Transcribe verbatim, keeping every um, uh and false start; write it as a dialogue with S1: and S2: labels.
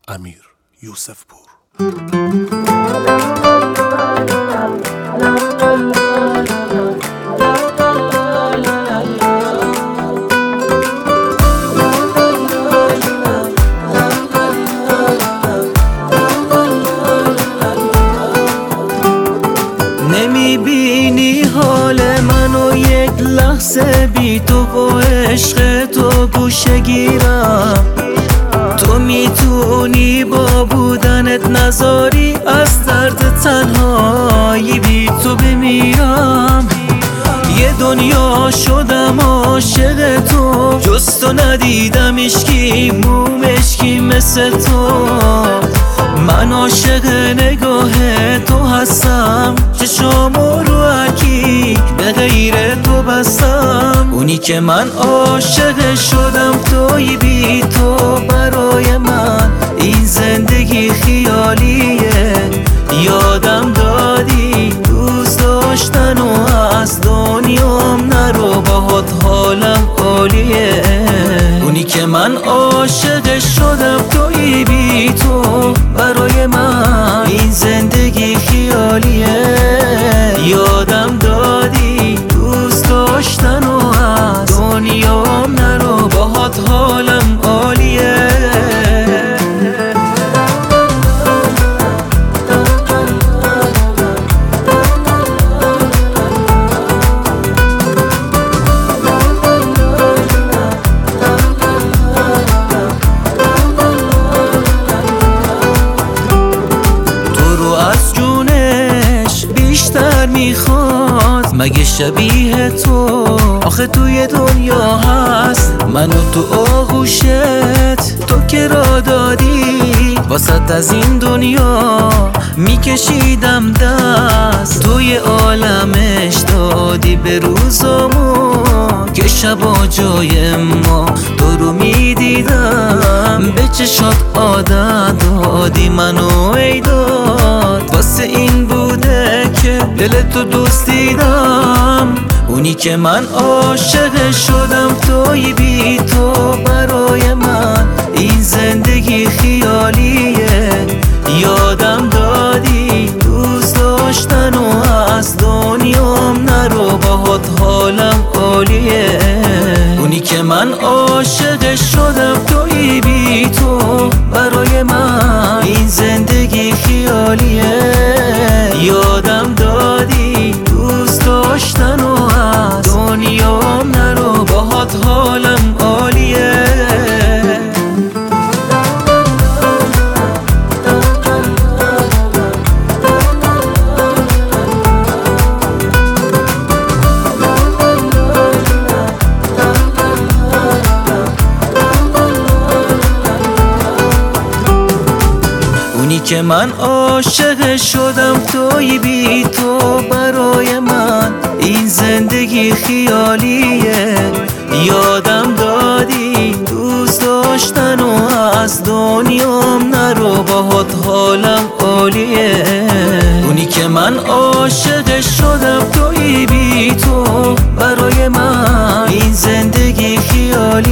S1: امیر یوسف پور.
S2: نمیبینی حال منو یک لحظه بی تو و عشق تو گوشه گیرم. تو میتونی با بودنت نذاری از درد تنهایی بی تو بمیرم. یه دنیا شدم عاشق تو، جز تو ندیدم اشکی موم اشکی مثل تو. من عاشق نگاه تو هستم، چشامو رو اکی به غیر تو بستم. اونی که من عاشق شدم توی، بی تو برای من این زندگی خیالیه. یادم دادی دوست داشتن و از دنیام نرو، باهات حالم عالیه. اونی که من عاشق شدم توی، بی تو برای من این زندگی خیالیه. یادم دادی دوست داشتن و از دنیام نرو، باهات حالم عالیه. میخواد مگه شبیه تو آخه توی دنیا هست؟ من و تو آغوشت، تو که را دادی واسط از این دنیا میکشیدم دست. توی عالمش دادی به روزامو که شبا جای ما تو رو میدیدم. به چشات عادت دادی منو ای داد، واسه این بوده که دل تو دوست دیدم. اونی که من عاشق شدم توی، بی تو برای من این زندگی خیالیه. یادم دادی دوست داشتن و از دنیام نرو، باهات حالم عالیه. اونی که من عاشق شدم توی، بی تو برای من این زندگی خیالیه. یادم دادی دوست داشتن و از دنیام نرو، باهات حالم عالیه. اونی که من عاشق شدم توی، بی تو برای من این زندگی خیالیه. یادم دادی دوست داشتن و از دنیام نرو، باهات حالم عالیه. اونی که من عاشق شدم توی، بی تو برای من این زندگی خیالیه.